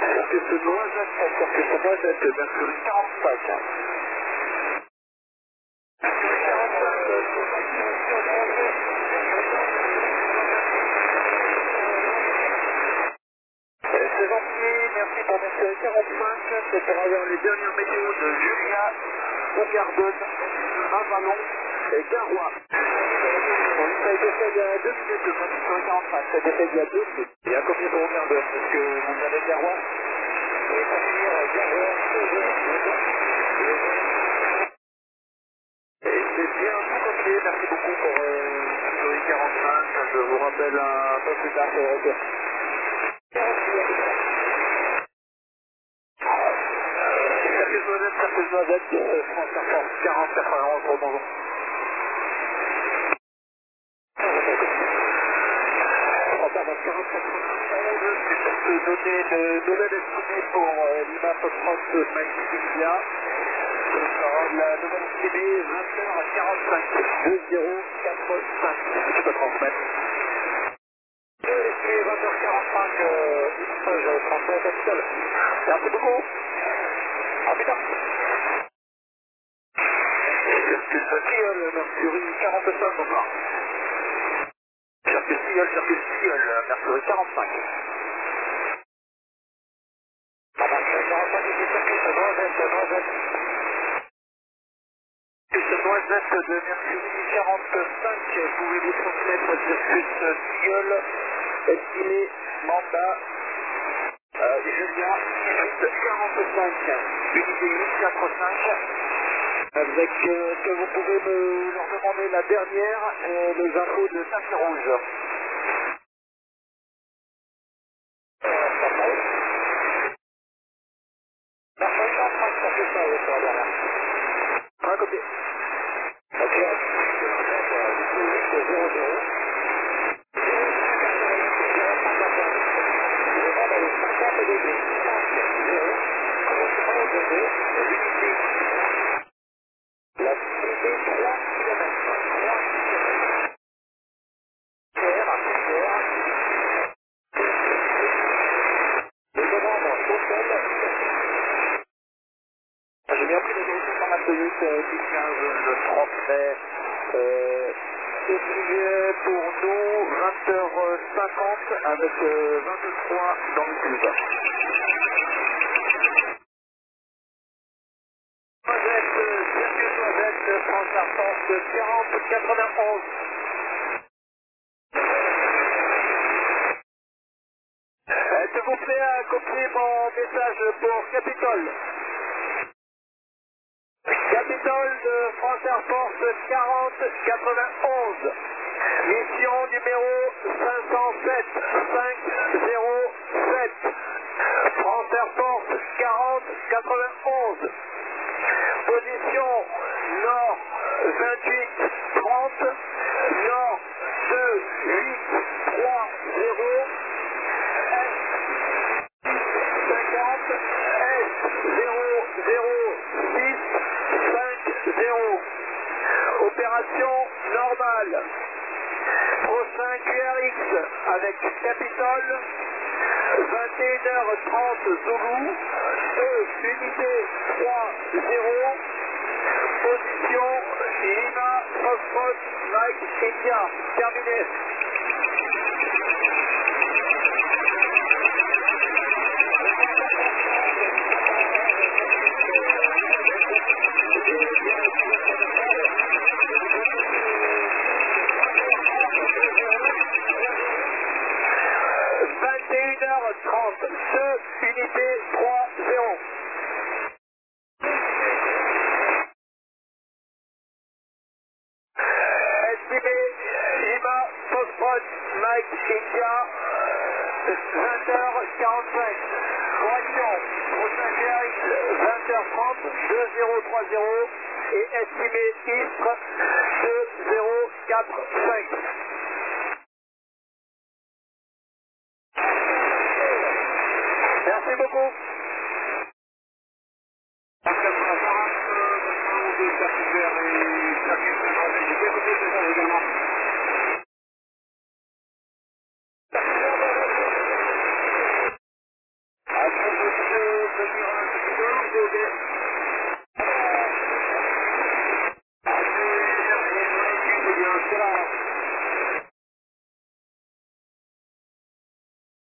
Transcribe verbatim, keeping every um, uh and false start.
Circuit Noisette, circuit Noisette, Mercury quarante-cinq. C'est gentil, merci pour Mercury quarante-cinq, c'est pour avoir les dernières météos de Julia, Pont-Gardonne, Avanon et Garoua. Ça a été fait il y a deux minutes, le Mercury quarante-cinq, ça a été fait il y a deux minutes. Il y a combien pour Pont-Gardonne? Est-ce que vous avez Garoua? Et pour finir, Garoua, et c'est bien tout copié, merci beaucoup pour euh, Mercury quarante-cinq, je vous rappelle un peu plus tard sur le retour. Circuit Noisette, Circuit Noisette, euh, France Air France quarante quatre-vingt-onze, rebonjour. France Air France quarante quatre-vingt-onze, c'est pour te donner le nouvel estimé pour euh, Lima Foxtrot Maximilien. Ce sera la nouvelle estimée vingt heures quarante-cinq, deux zéro quatre cinq, je peux transmettre. Et puis vingt heures quarante-cinq, euh, je transmets à Capitole. Merci beaucoup. À plus tard. Circuit Tilleul, Mercury quarante-cinq, bonsoir. Circuit Tilleul, Circuit Tilleul, Mercury quarante-cinq. Pardon, quarante-cinq, ici, circuit Noisette, Noisette. Circuit Noisette de Mercury quarante-cinq, pouvez-vous transmettre circuit Tilleul, estimé, mandat, euh, Julien, huit quarante-cinq, unité huit quatre-cinq. Avec, euh, est-ce que vous pouvez me leur demander la dernière et les infos de tapis rouge? Un côté. Ok. La unité trois J'ai bien pris l'autorisation par ma police, euh, six quinze, je transmets. Euh, c'est juillet pour nous, vingt heures cinquante avec euh, vingt-trois dans le cube. Noisette, circuit Noisette, France Air France quarante quatre-vingt-onze. Euh, S'il vous plaît, à copier mon message pour Capitole. Capitole de France Air Force quarante quatre-vingt-onze. Mission numéro cinq cent sept, cinq zéro sept. France Air Force quarante quatre-vingt-onze. Position nord vingt-huit trente, nord deux huit trois zéro, cinquante, S zéro zéro six cinq zéro. Opération normale. Prochain Q R X avec Capitole, vingt et une heures trente Zoulou, E, unité trois zéro, position Lima, Foxtrot, Mike, India, terminé. vingt et une heures trente, deux, unité trois zéro. Estimé Lima, Foxtrot, Mike, India, vingt heures quarante-cinq. Correction, prochain Q R X, vingt heures trente, deux zéro trois zéro et estimé ISRE deux zéro quatre cinq. Merci beaucoup. À au guet.